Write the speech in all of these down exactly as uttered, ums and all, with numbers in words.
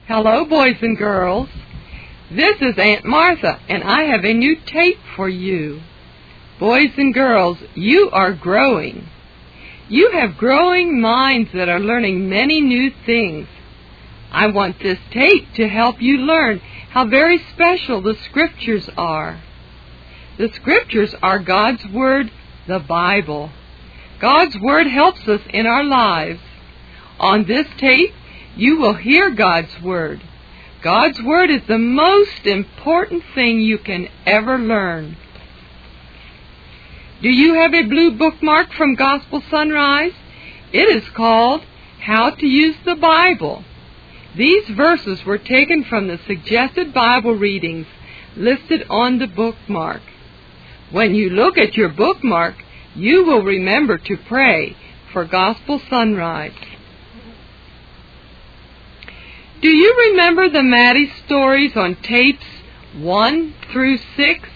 Hello, boys and girls. This is Aunt Martha, and I have a new tape for you. Boys and girls, you are growing. You have growing minds that are learning many new things. I want this tape to help you learn how very special the Scriptures are. The Scriptures are God's Word, the Bible. God's Word helps us in our lives. On this tape, you will hear God's Word. God's Word is the most important thing you can ever learn. Do you have a blue bookmark from Gospel Sunrise? It is called How to Use the Bible. These verses were taken from the suggested Bible readings listed on the bookmark. When you look at your bookmark, you will remember to pray for Gospel Sunrise. Do you remember the Maddie stories on tapes one through six?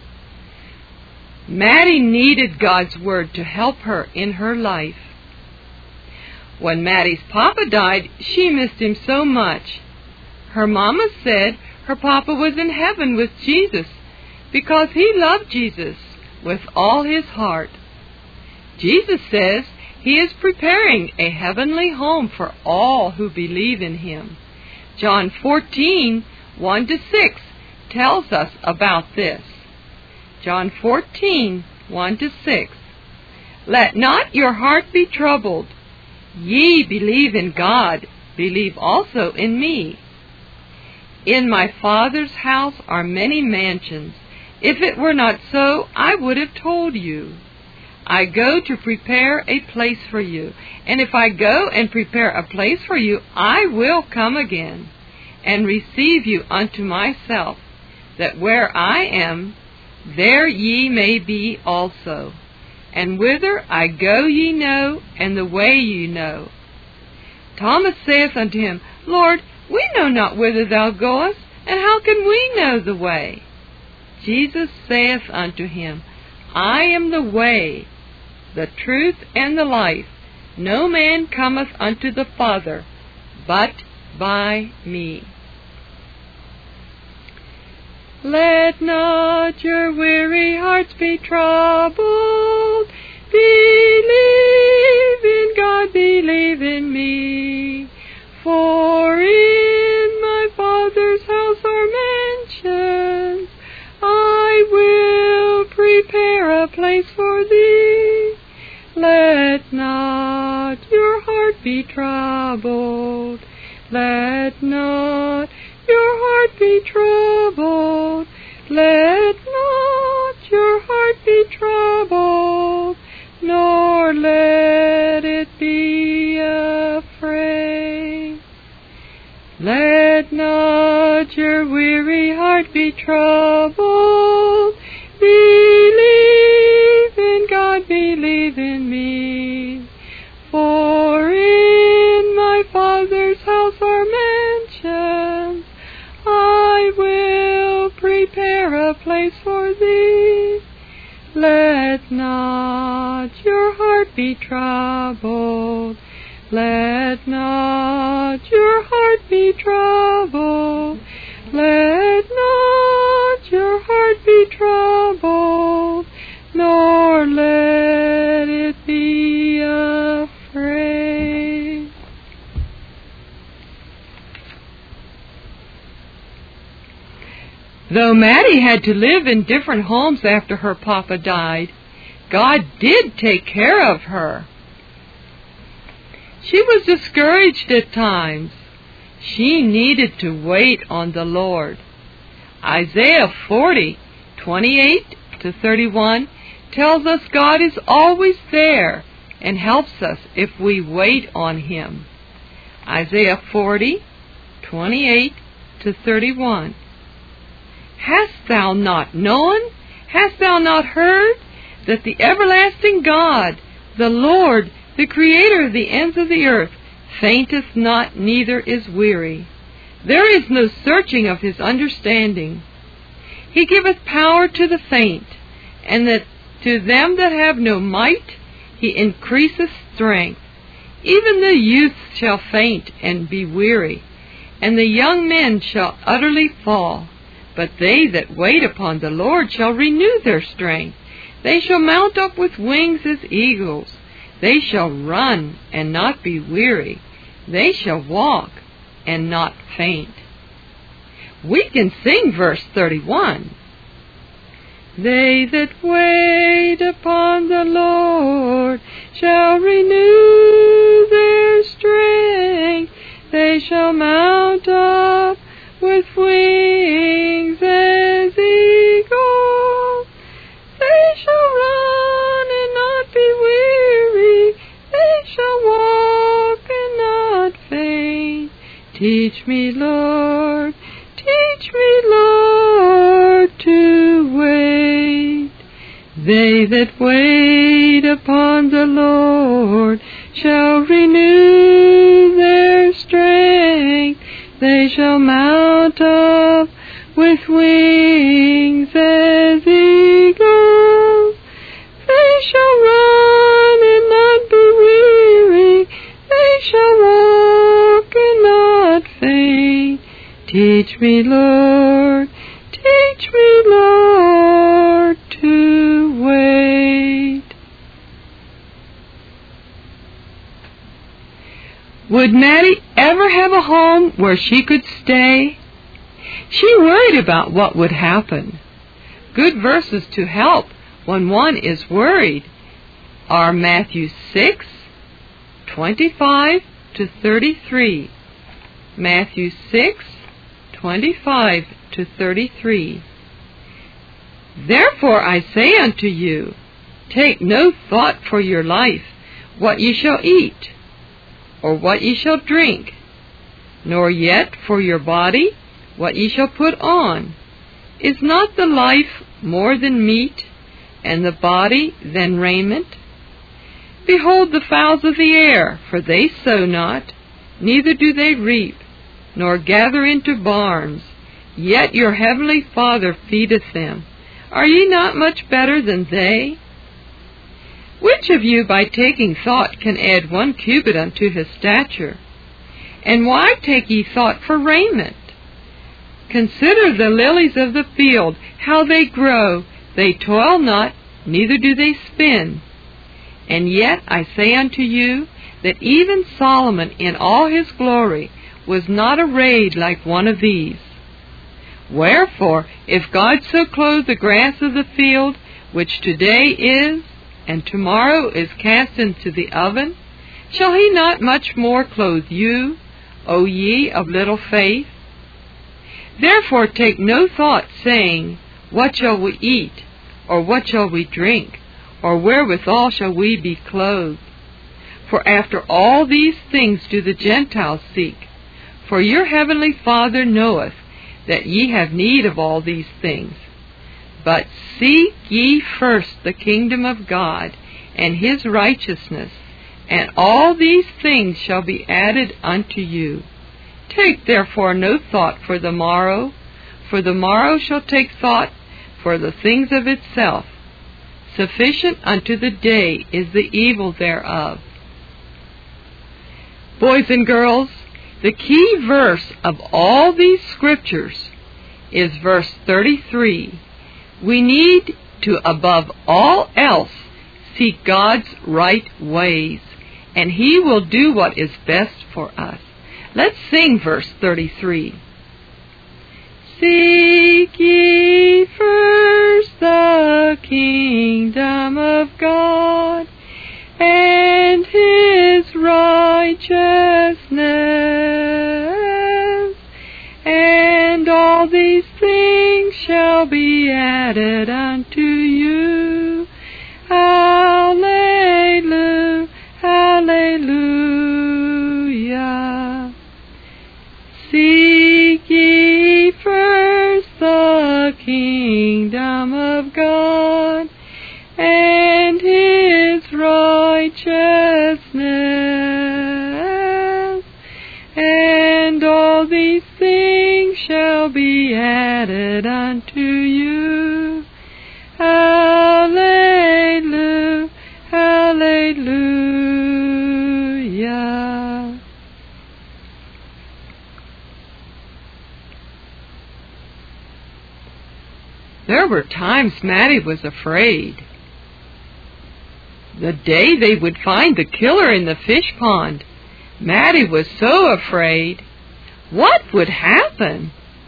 Maddie needed God's Word to help her in her life. When Maddie's papa died, she missed him so much. Her mama said her papa was in heaven with Jesus because he loved Jesus with all his heart. Jesus says he is preparing a heavenly home for all who believe in him. John fourteen, one to six tells us about this. John fourteen, one to six. Let not your heart be troubled. Ye believe in God, believe also in me. In my Father's house are many mansions. If it were not so, I would have told you. I go to prepare a place for you. And if I go and prepare a place for you, I will come again and receive you unto myself, that where I am, there ye may be also. And whither I go ye know, and the way ye know. Thomas saith unto him, Lord, we know not whither thou goest, and how can we know the way? Jesus saith unto him, I am the way, the truth, and the life. No man cometh unto the Father, but by me. Let not your weary hearts be troubled. Believe in God, believe in me. For in my Father's house are mansions. I will prepare a place for thee. Let not your heart be troubled. Let not your heart be troubled. Let not your heart be troubled, nor let it be afraid. Let not your weary heart be troubled. Believe in God, believe in me. For in my Father's house are mansions. I will prepare a place for thee. Let not your heart be troubled. Let not your heart be troubled. Let not your heart be troubled, nor let it be afraid. Though Maddie had to live in different homes after her papa died, God did take care of her. She was discouraged at times. She needed to wait on the Lord. Isaiah forty, twenty-eight to thirty-one tells us God is always there and helps us if we wait on Him. Isaiah forty, twenty-eight to thirty-one. Hast thou not known? Hast thou not heard? That the everlasting God, the Lord, the Creator of the ends of the earth, fainteth not, neither is weary. There is no searching of His understanding. He giveth power to the faint, and that to them that have no might He increaseth strength. Even the youth shall faint and be weary, and the young men shall utterly fall. But they that wait upon the Lord shall renew their strength. They shall mount up with wings as eagles. They shall run and not be weary. They shall walk and not faint. We can sing verse thirty-one. They that wait upon the Lord shall renew their strength. They shall mount up with wings as eagles. They shall run and not be weary. They shall walk and not faint. Teach me, Lord, teach me, Lord, to wait. They that wait upon the Lord shall renew their strength. They shall mount up with wings as eagles. They shall run and not be weary. They shall walk and not faint. Teach me, Lord, teach me, Lord, to wait. Would Maddie ever have a home where she could stay? She worried about what would happen. Good verses to help when one is worried are Matthew six, twenty-five to thirty-three. Matthew six, twenty-five to thirty-three. Therefore I say unto you, take no thought for your life, what ye shall eat, or what ye shall drink, nor yet for your body, what ye shall put on. Is not the life more than meat, and the body than raiment? Behold the fowls of the air, for they sow not, neither do they reap, nor gather into barns, yet your heavenly Father feedeth them. Are ye not much better than they? Which of you by taking thought can add one cubit unto his stature? And why take ye thought for raiment? Consider the lilies of the field, how they grow. They toil not, neither do they spin. And yet I say unto you, that even Solomon in all his glory was not arrayed like one of these. Wherefore, if God so clothe the grass of the field, which today is, and tomorrow is cast into the oven, shall he not much more clothe you, O ye of little faith? Therefore take no thought, saying, what shall we eat, or what shall we drink, or wherewithal shall we be clothed? For after all these things do the Gentiles seek. For your heavenly Father knoweth that ye have need of all these things. But seek ye first the kingdom of God, and his righteousness, and all these things shall be added unto you. Take therefore no thought for the morrow, for the morrow shall take thought for the things of itself. Sufficient unto the day is the evil thereof. Boys and girls, the key verse of all these scriptures is verse thirty-three. We need to, above all else, seek God's right ways, and he will do what is best for us. Let's sing verse thirty-three. Seek ye first the kingdom of God, and his righteousness, and all these things shall be added unto you. Hallelujah, hallelujah. Seek ye first the kingdom of God, and his righteousness, and all these things shall be added unto you. Hallelujah, hallelujah. There were times Mattie was afraid. The day they would find the killer in the fish pond, Mattie was so afraid. What would happen?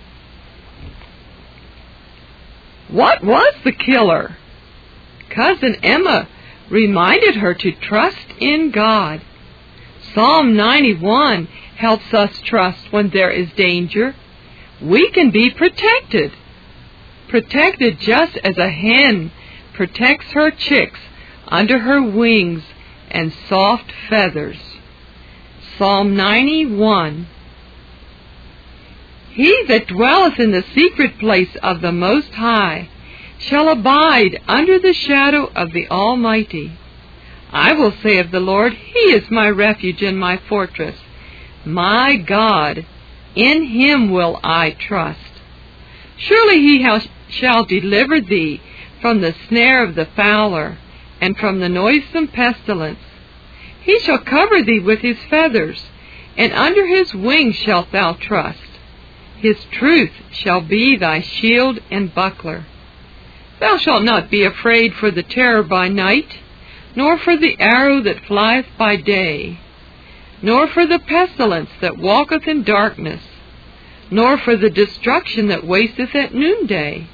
What was the killer? Cousin Emma reminded her to trust in God. Psalm ninety-one helps us trust when there is danger. We can be protected. Protected just as a hen protects her chicks under her wings and soft feathers. Psalm ninety-one. He that dwelleth in the secret place of the Most High shall abide under the shadow of the Almighty. I will say of the Lord, He is my refuge and my fortress. My God, in Him will I trust. Surely He shall deliver thee from the snare of the fowler, and from the noisome pestilence. He shall cover thee with His feathers, and under His wings shalt thou trust. His truth shall be thy shield and buckler. Thou shalt not be afraid for the terror by night, nor for the arrow that flieth by day, nor for the pestilence that walketh in darkness, nor for the destruction that wasteth at noonday.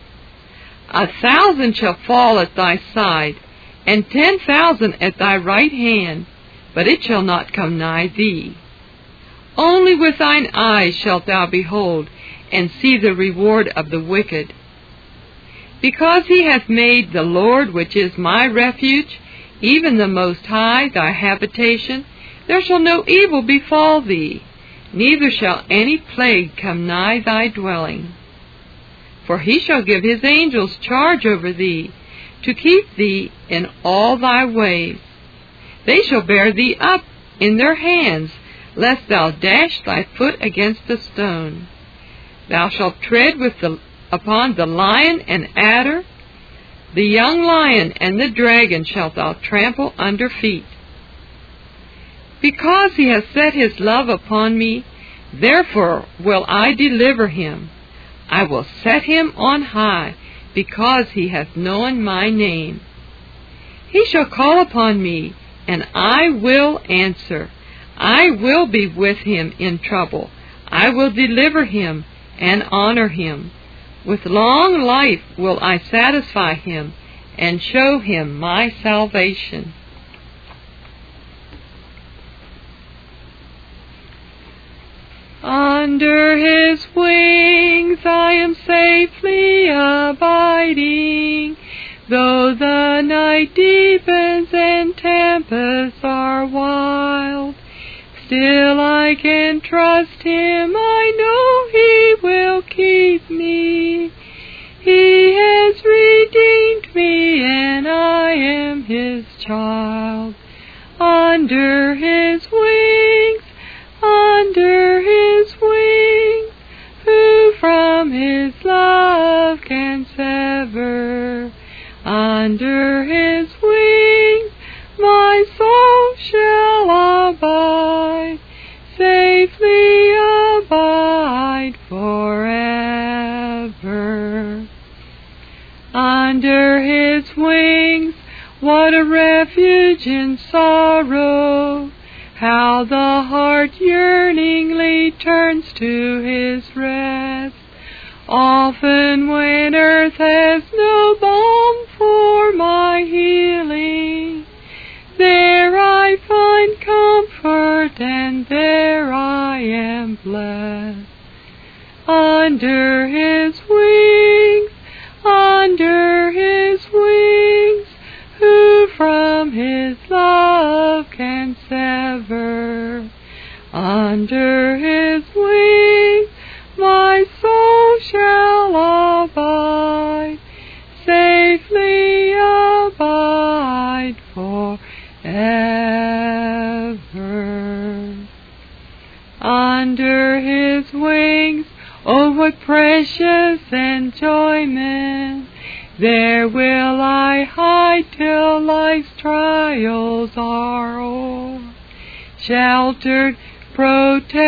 A thousand shall fall at thy side, and ten thousand at thy right hand, but it shall not come nigh thee. Only with thine eyes shalt thou behold, and see the reward of the wicked. Because he hath made the Lord, which is my refuge, even the Most High, thy habitation, there shall no evil befall thee, neither shall any plague come nigh thy dwelling. For he shall give his angels charge over thee, to keep thee in all thy ways. They shall bear thee up in their hands, lest thou dash thy foot against a stone. Thou shalt tread with the, upon the lion and adder, the young lion and the dragon shalt thou trample under feet. Because he has set his love upon me, therefore will I deliver him. I will set him on high, because he hath known my name. He shall call upon me, and I will answer. I will be with him in trouble. I will deliver him and honor him. With long life will I satisfy him and show him my salvation. Under his wings I am safely abiding, though the night deepens and tempests are wild. Still I can trust him, I know he will keep me. He has redeemed me, and I am his child. Under his wings, under his wings, who from his love can sever? Under his wings, my soul shall abide, safely abide forever. Under his wings, what a refuge in sorrow! How the heart yearningly turns to his rest. Often when earth has no balm for my healing, there I find comfort, and there I am blessed. Under his wings, under his wings, who from his love can sever? Under his wings, my soul shall abide, safely abide forever. Under his wings, oh, what precious enjoyment! There will I hide till life's trials are o'er. Sheltered,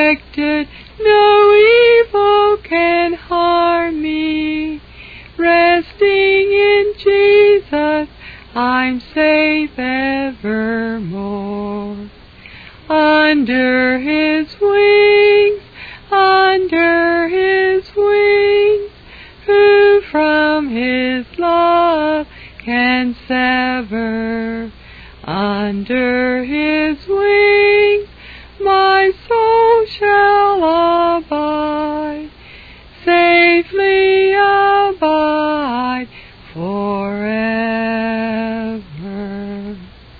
protected, no evil can harm me. Rest safe evermore. Under his wings, under his wings, who from his love can sever? Under his wings my soul shall abide, safely abide forever.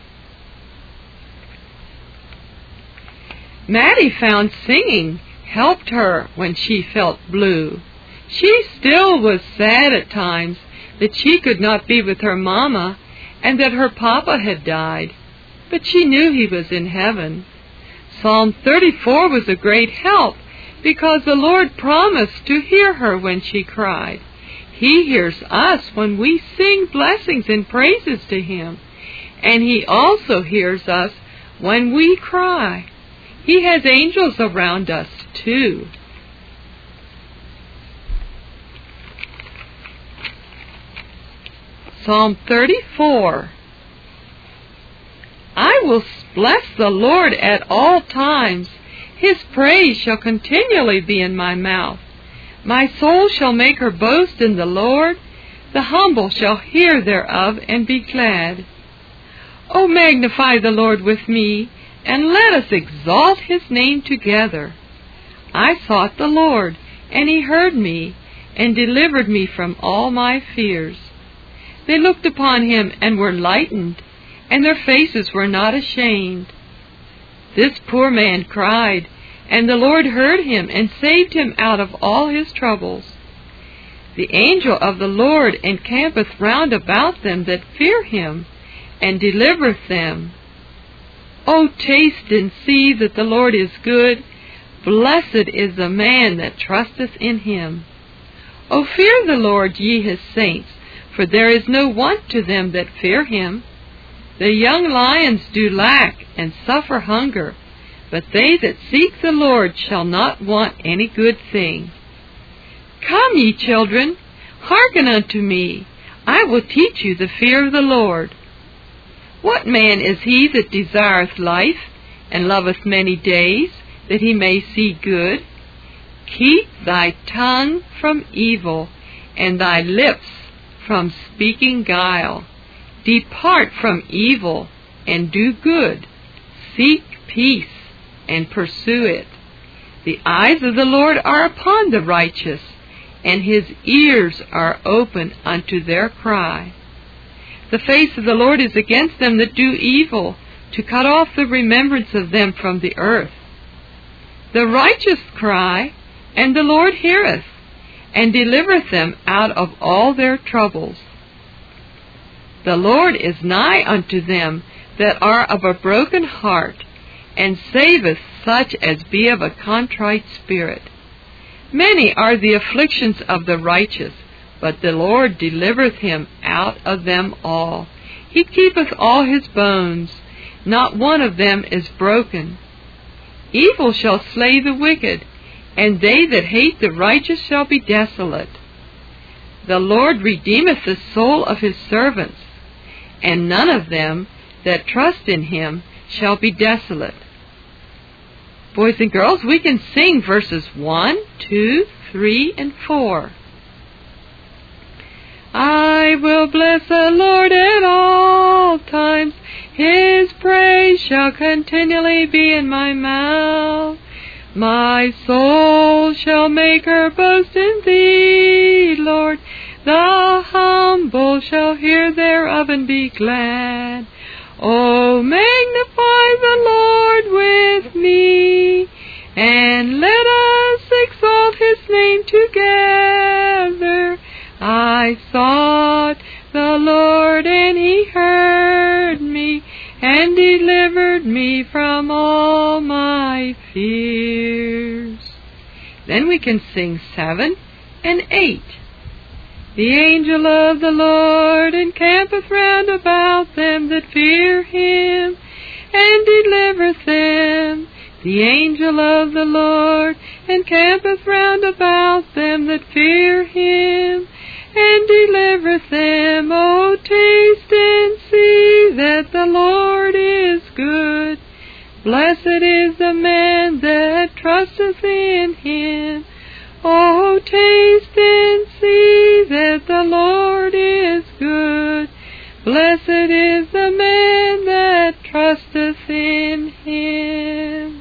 Maddie found singing helped her when she felt blue. She still was sad at times that she could not be with her mama and that her papa had died, but she knew he was in heaven. Psalm thirty-four was a great help because the Lord promised to hear her when she cried. He hears us when we sing blessings and praises to Him, and He also hears us when we cry. He has angels around us too. Psalm thirty-four. I will bless the Lord at all times. His praise shall continually be in my mouth. My soul shall make her boast in the Lord. The humble shall hear thereof and be glad. O magnify the Lord with me, and let us exalt His name together. I sought the Lord, and He heard me, and delivered me from all my fears. They looked upon Him and were lightened, and their faces were not ashamed. This poor man cried, and the Lord heard him and saved him out of all his troubles. The angel of the Lord encampeth round about them that fear Him, and delivereth them. O taste and see that the Lord is good. Blessed is the man that trusteth in Him. O fear the Lord, ye His saints, for there is no want to them that fear Him. The young lions do lack and suffer hunger, but they that seek the Lord shall not want any good thing. Come, ye children, hearken unto me. I will teach you the fear of the Lord. What man is he that desireth life, and loveth many days, that he may see good? Keep thy tongue from evil, and thy lips from speaking guile. Depart from evil, and do good. Seek peace, and pursue it. The eyes of the Lord are upon the righteous, and His ears are open unto their cry. The face of the Lord is against them that do evil, to cut off the remembrance of them from the earth. The righteous cry, and the Lord heareth, and delivereth them out of all their troubles. The Lord is nigh unto them that are of a broken heart, and saveth such as be of a contrite spirit. Many are the afflictions of the righteous, but the Lord delivereth him out of them all. He keepeth all his bones, not one of them is broken. Evil shall slay the wicked, and they that hate the righteous shall be desolate. The Lord redeemeth the soul of His servants, and none of them that trust in Him shall be desolate. Boys and girls, we can sing verses one, two, three, and four. I will bless the Lord at all times. His praise shall continually be in my mouth. My soul shall make her boast in Thee, Lord. The humble shall hear thereof and be glad. O magnify the Lord with me, and let us exalt His name together. I sought the Lord, and He heard me, and delivered me from all my fears. Then we can sing seven and eight. The angel of the Lord encampeth round about them that fear Him, and delivereth them. The angel of the Lord encampeth round about them that fear Him, and delivereth them. O taste and see that the Lord is good. Blessed is the man that trusteth in him. O taste and see that the Lord is good. Blessed is the man that trusteth in him.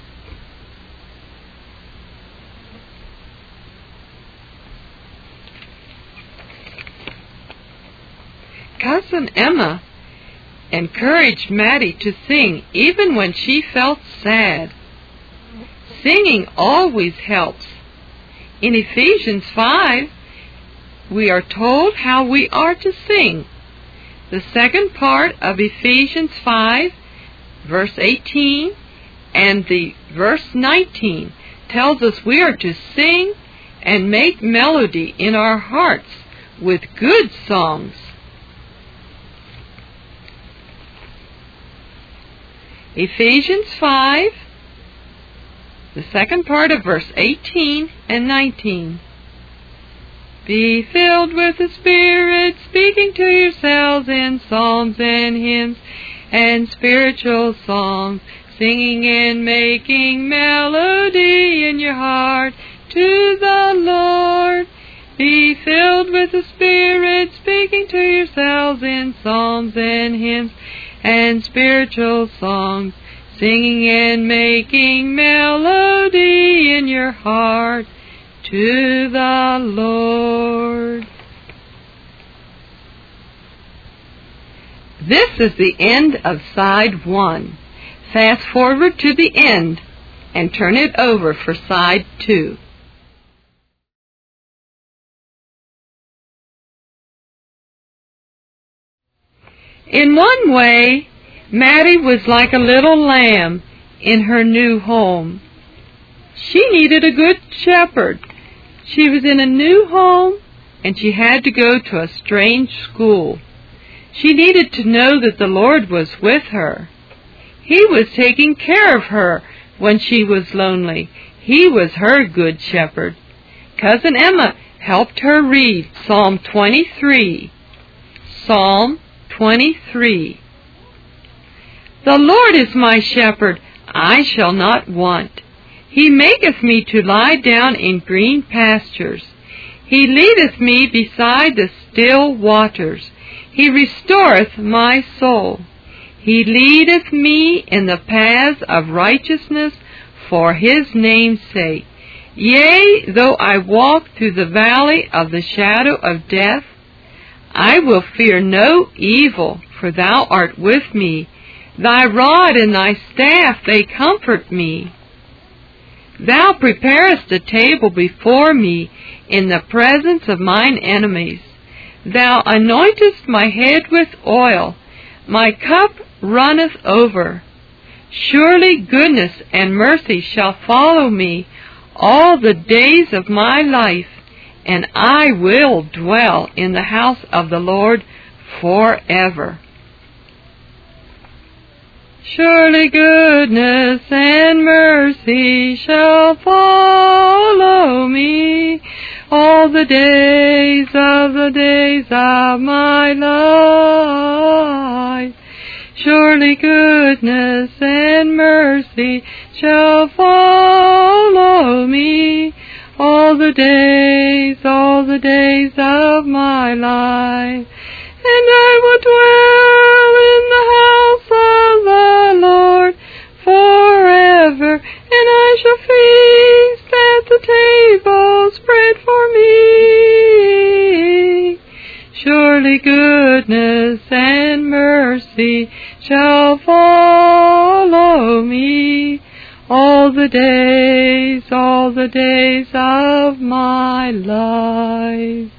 Cousin Emma encouraged Maddie to sing even when she felt sad. Singing always helps. In Ephesians five, we are told how we are to sing. The second part of Ephesians five, verse eighteen, and the verse nineteen tells us we are to sing and make melody in our hearts with good songs. Ephesians five, the second part of verse eighteen and nineteen. Be filled with the Spirit, speaking to yourselves in psalms and hymns and spiritual songs, singing and making melody in your heart to the Lord. Be filled with the Spirit, speaking to yourselves in psalms and hymns and spiritual songs, singing and making melody in your heart to the Lord. This is the end of side one. Fast forward to the end and turn it over for side two. In one way, Maddie was like a little lamb in her new home. She needed a good shepherd. She was in a new home, and she had to go to a strange school. She needed to know that the Lord was with her. He was taking care of her when she was lonely. He was her good shepherd. Cousin Emma helped her read Psalm twenty-three. Psalm twenty-three. The Lord is my shepherd, I shall not want. He maketh me to lie down in green pastures. He leadeth me beside the still waters. He restoreth my soul. He leadeth me in the paths of righteousness for his name's sake. Yea, though I walk through the valley of the shadow of death, I will fear no evil, for thou art with me. Thy rod and thy staff, they comfort me. Thou preparest a table before me in the presence of mine enemies. Thou anointest my head with oil. My cup runneth over. Surely goodness and mercy shall follow me all the days of my life, and I will dwell in the house of the Lord forever. Surely goodness and mercy shall follow me all the days of the days of my life. Surely goodness and mercy shall follow me all the days, all the days of my life. And I will dwell in the house of the Lord forever, and I shall feast at the table spread for me. Surely goodness and mercy shall follow me all the days, all the days of my life.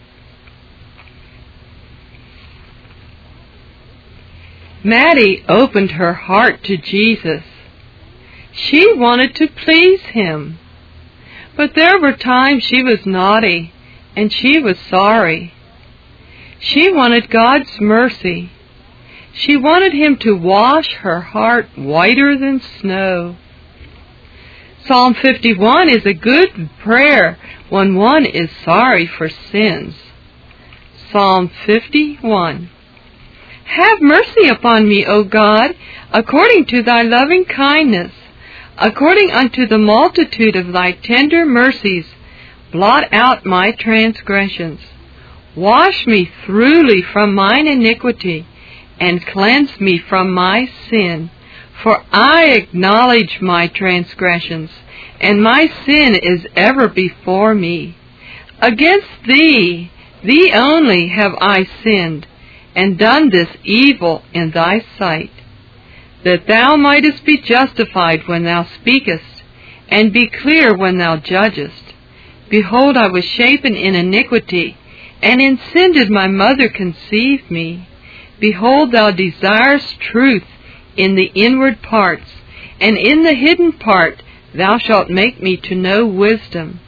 Maddie opened her heart to Jesus. She wanted to please him. But there were times she was naughty, and she was sorry. She wanted God's mercy. She wanted him to wash her heart whiter than snow. Psalm fifty-one is a good prayer when one is sorry for sins. Psalm fifty-one. Have mercy upon me, O God, according to thy loving kindness, according unto the multitude of thy tender mercies. Blot out my transgressions. Wash me thoroughly from mine iniquity, and cleanse me from my sin. For I acknowledge my transgressions, and my sin is ever before me. Against thee, thee only, have I sinned, and done this evil in thy sight, that thou mightest be justified when thou speakest, and be clear when thou judgest. Behold, I was shapen in iniquity, and in sin did my mother conceive me. Behold, thou desirest truth in the inward parts, and in the hidden part thou shalt make me to know wisdom.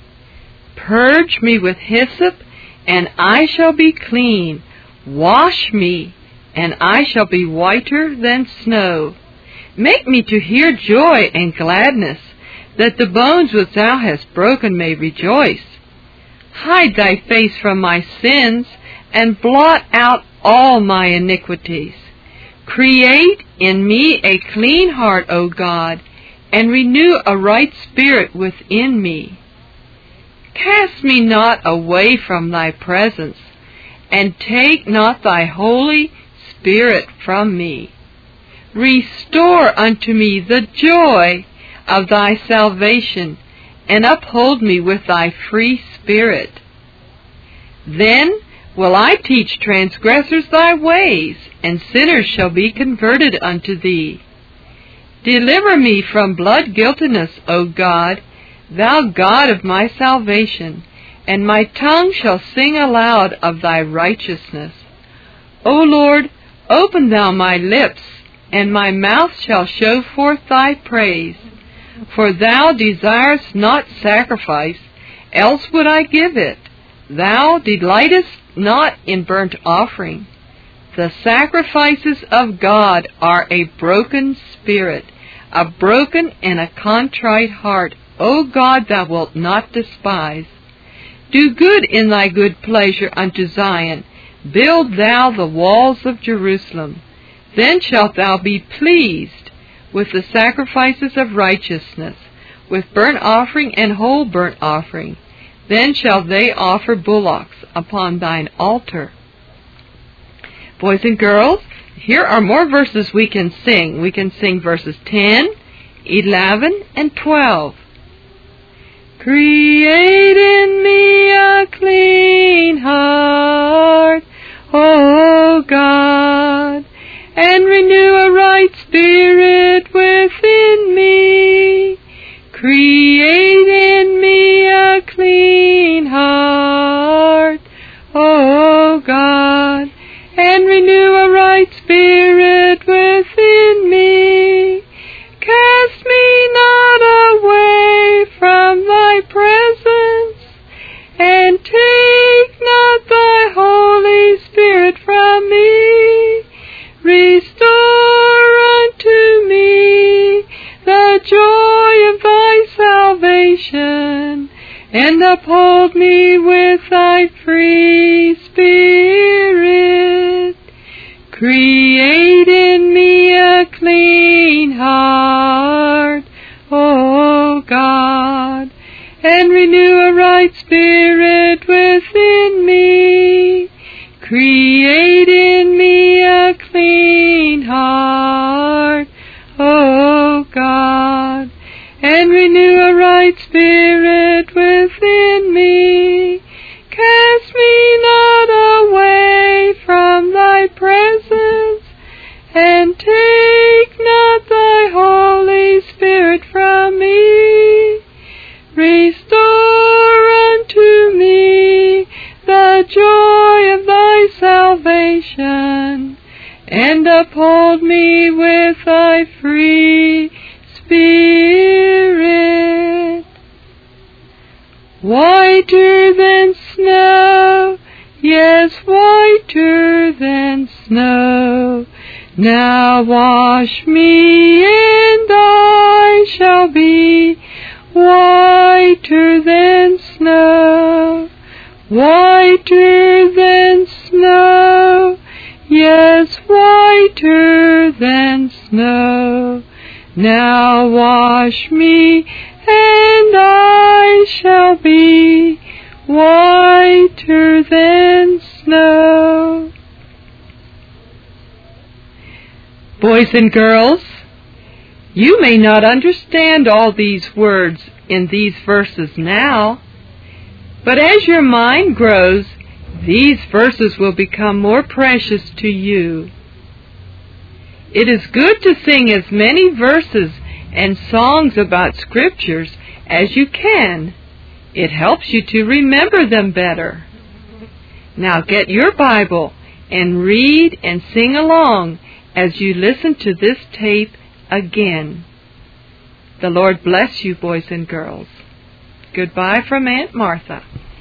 Purge me with hyssop, and I shall be clean. Wash me, and I shall be whiter than snow. Make me to hear joy and gladness, that the bones which thou hast broken may rejoice. Hide thy face from my sins, and blot out all my iniquities. Create in me a clean heart, O God, and renew a right spirit within me. Cast me not away from thy presence, and take not thy Holy Spirit from me. Restore unto me the joy of thy salvation, and uphold me with thy free spirit. Then will I teach transgressors thy ways, and sinners shall be converted unto thee. Deliver me from blood guiltiness, O God, thou God of my salvation, and my tongue shall sing aloud of thy righteousness. O Lord, open thou my lips, and my mouth shall show forth thy praise. For thou desirest not sacrifice, else would I give it. Thou delightest not in burnt offering. The sacrifices of God are a broken spirit, a broken and a contrite heart. O God, thou wilt not despise. Do good in thy good pleasure unto Zion. Build thou the walls of Jerusalem. Then shalt thou be pleased with the sacrifices of righteousness, with burnt offering and whole burnt offering. Then shall they offer bullocks upon thine altar. Boys and girls, here are more verses we can sing. We can sing verses ten, eleven, and twelve. Create in me a clean heart, O God, and renew a right spirit within me. Create in me a clean heart, O God, and renew a right spirit within me. Cast me not away from thy presence, and take not thy Holy Spirit from me. Restore unto me the joy of thy salvation, and uphold me with thy free spirit. Create in me a clean heart, O God, and renew a right spirit within me. Create in me a clean heart, O God, and renew a right spirit within me. Cast me not away from thy presence, and take not thy Holy Spirit from me. Restore unto me the joy of thy salvation, and uphold me with thy free spirit. Whiter than snow, yes, whiter than snow. Now wash me, and I shall be whiter than snow, whiter than whiter than snow. Now wash me, and I shall be whiter than snow. Boys and girls, you may not understand all these words in these verses now, but as your mind grows, these verses will become more precious to you. It is good to sing as many verses and songs about scriptures as you can. It helps you to remember them better. Now get your Bible and read and sing along as you listen to this tape again. The Lord bless you, boys and girls. Goodbye from Aunt Martha.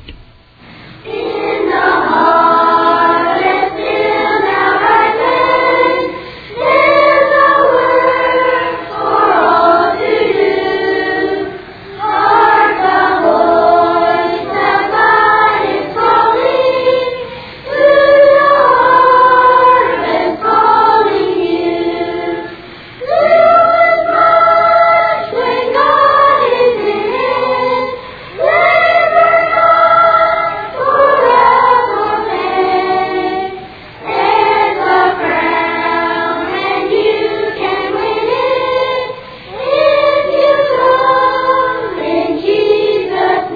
In the heart and still now right then, there's a work for all to do. Hark the voice that God is calling, to the harvest calling you. Live with much when God is in it. Labor not forever vain. There's a crown and you can win it if you come in Jesus'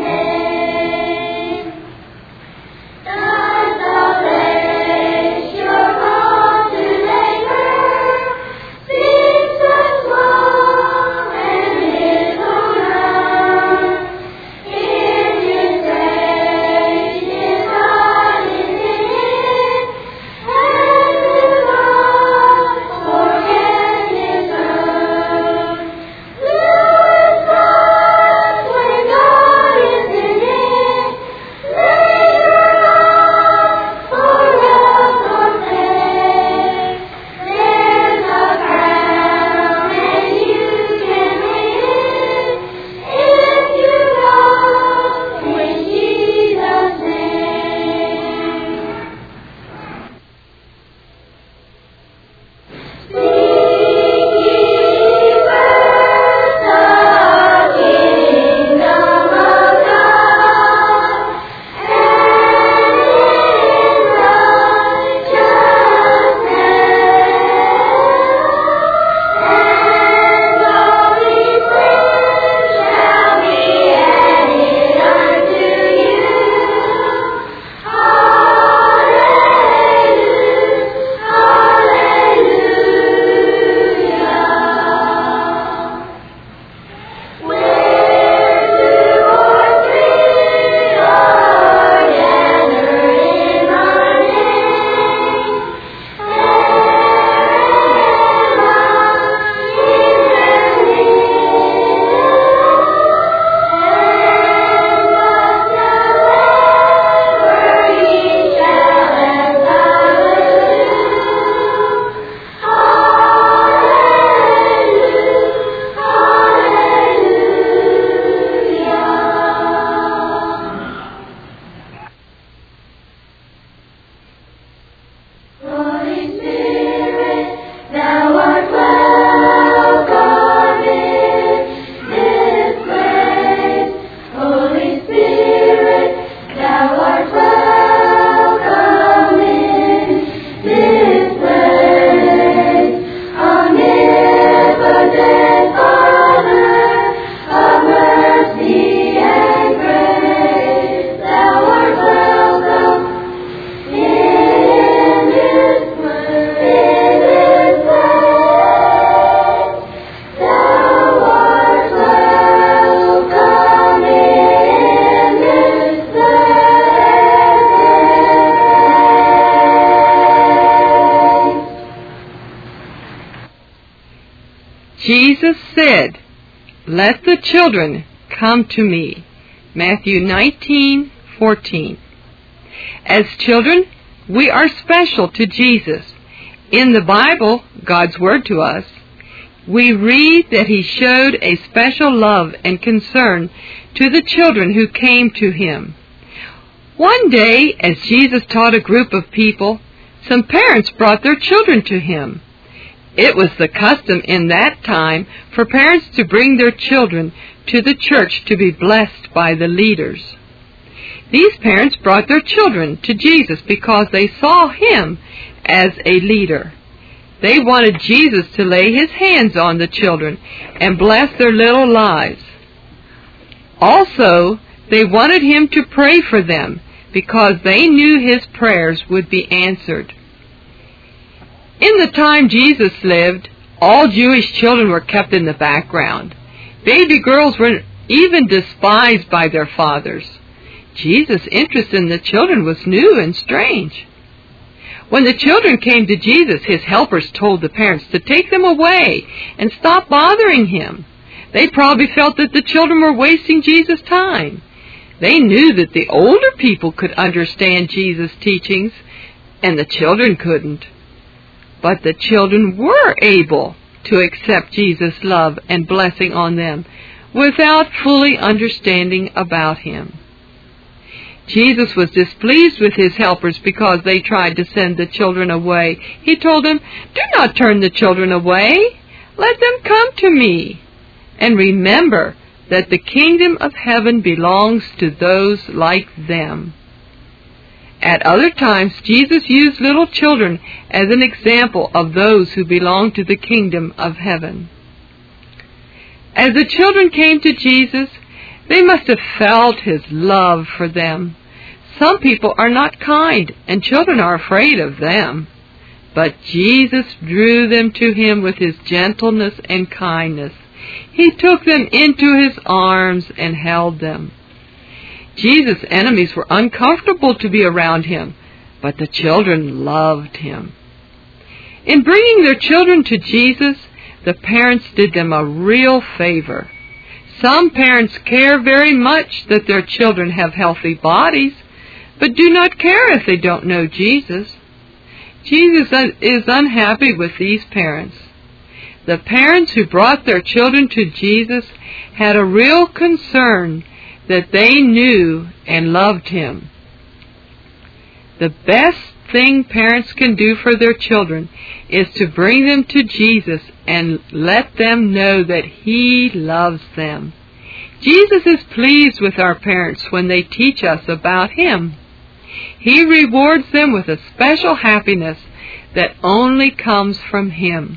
name. Does the flesh your call to labor? Speaks the slow and little run. In His grace, His heart is in it, and His love forget His love. Live with much when God is in it. Labor not forever vain. There's a crown and you can win it if you come in Jesus' name. Seek ye first the kingdom of God, and His righteousness, and all these things shall be added unto you. Hallelujah, hallelujah. Where two or three are gathered in my name, there am I in their midst. And whatsoever ye shall ask, I will do. Hallelujah, hallelujah. Holy Spirit, thou art welcome in this place. Holy Spirit, thou art welcome in this place. Omnipotent Father of mercy and grace, thou art welcome in this place, in this place. Thou art welcome in this place. Jesus said, "Let the children come to me." Matthew nineteen fourteen. As children, we are special to Jesus. In the Bible, God's Word to us, we read that He showed a special love and concern to the children who came to Him. One day, as Jesus taught a group of people, some parents brought their children to Him. It was the custom in that time for parents to bring their children to the church to be blessed by the leaders. These parents brought their children to Jesus because they saw him as a leader. They wanted Jesus to lay his hands on the children and bless their little lives. Also, they wanted him to pray for them because they knew his prayers would be answered. In the time Jesus lived, all Jewish children were kept in the background. Baby girls were even despised by their fathers. Jesus' interest in the children was new and strange. When the children came to Jesus, his helpers told the parents to take them away and stop bothering him. They probably felt that the children were wasting Jesus' time. They knew that the older people could understand Jesus' teachings, and the children couldn't. But the children were able to accept Jesus' love and blessing on them without fully understanding about him. Jesus was displeased with his helpers because they tried to send the children away. He told them, "Do not turn the children away. Let them come to me. And remember that the kingdom of heaven belongs to those like them." At other times, Jesus used little children as an example of those who belong to the kingdom of heaven. As the children came to Jesus, they must have felt his love for them. Some people are not kind, and children are afraid of them. But Jesus drew them to him with his gentleness and kindness. He took them into his arms and held them. Jesus' enemies were uncomfortable to be around him, but the children loved him. In bringing their children to Jesus, the parents did them a real favor. Some parents care very much that their children have healthy bodies, but do not care if they don't know Jesus. Jesus is unhappy with these parents. The parents who brought their children to Jesus had a real concern that they knew and loved him. The best thing parents can do for their children is to bring them to Jesus and let them know that he loves them. Jesus is pleased with our parents when they teach us about him. He rewards them with a special happiness that only comes from him.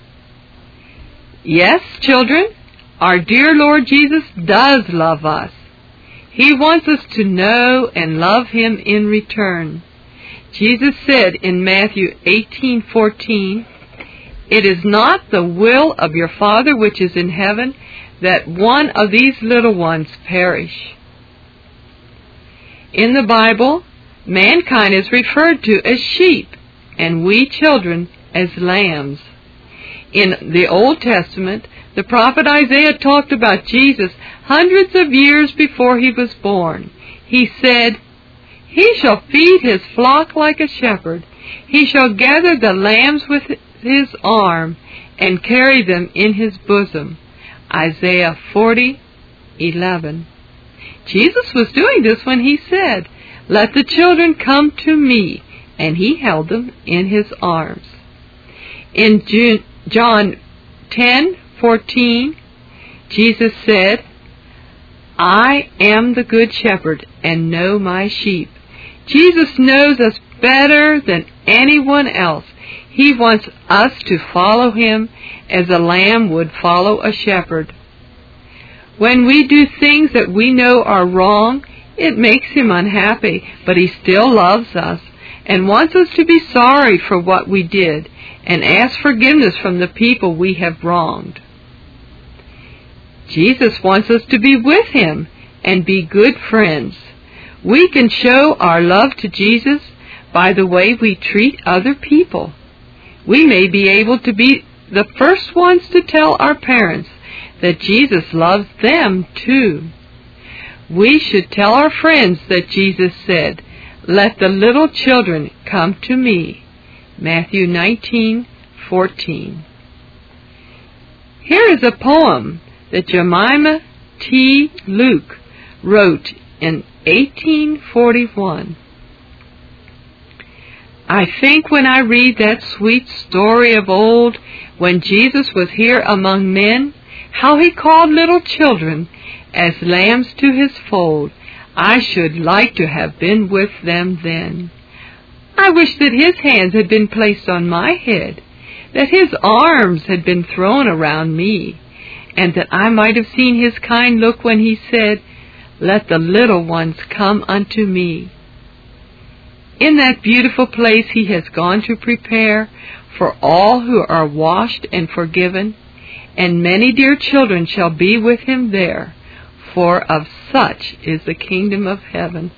Yes, children, our dear Lord Jesus does love us. He wants us to know and love him in return. Jesus said in Matthew eighteen fourteen, "It is not the will of your Father which is in heaven that one of these little ones perish." In the Bible, mankind is referred to as sheep, and we children as lambs. In the Old Testament, the prophet Isaiah talked about Jesus hundreds of years before he was born. He said, "He shall feed his flock like a shepherd. He shall gather the lambs with his arm and carry them in his bosom." Isaiah forty eleven. Jesus was doing this when he said, "Let the children come to me," and he held them in his arms. In John ten fourteen, Jesus said, "I am the good shepherd and know my sheep." Jesus knows us better than anyone else. He wants us to follow him as a lamb would follow a shepherd. When we do things that we know are wrong, it makes him unhappy, but he still loves us and wants us to be sorry for what we did and ask forgiveness from the people we have wronged. Jesus wants us to be with him and be good friends. We can show our love to Jesus by the way we treat other people. We may be able to be the first ones to tell our parents that Jesus loves them too. We should tell our friends that Jesus said, "Let the little children come to me." Matthew nineteen fourteen. Here is a poem that Jemima T. Luke wrote in eighteen forty-one. I think when I read that sweet story of old, when Jesus was here among men, how he called little children as lambs to his fold, I should like to have been with them then. I wish that his hands had been placed on my head, that his arms had been thrown around me, and that I might have seen his kind look when he said, "Let the little ones come unto me." In that beautiful place he has gone to prepare for all who are washed and forgiven, and many dear children shall be with him there, for of such is the kingdom of heaven.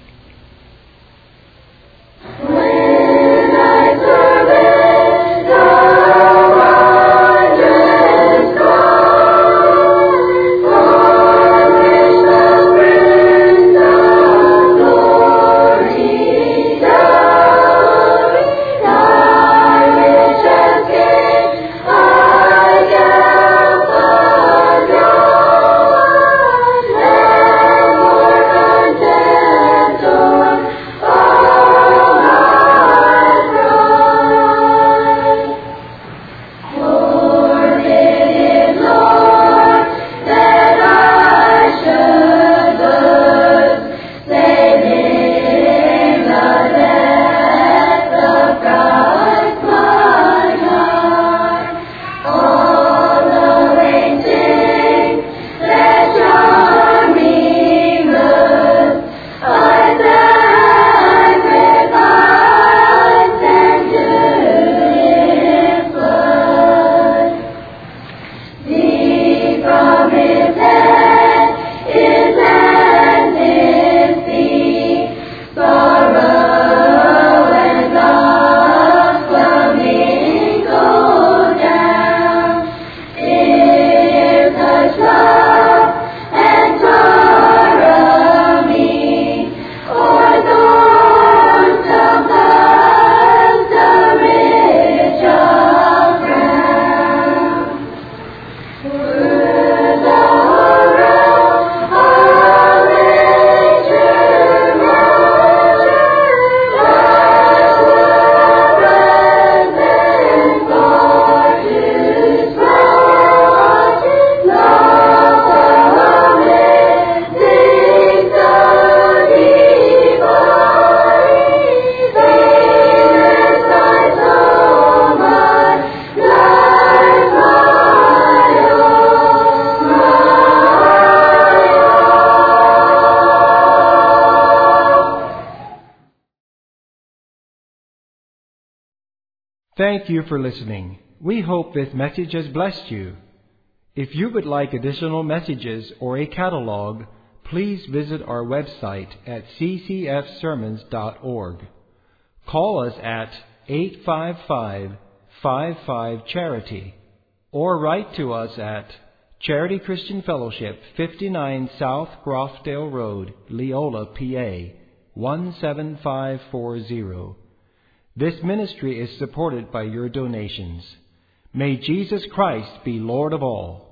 Thank you for listening. We hope this message has blessed you. If you would like additional messages or a catalog, please visit our website at c c f sermons dot org. Call us at eight five five, five five, charity or write to us at Charity Christian Fellowship, fifty-nine South Groffdale Road, Leola, P A, one seven five four zero. This ministry is supported by your donations. May Jesus Christ be Lord of all.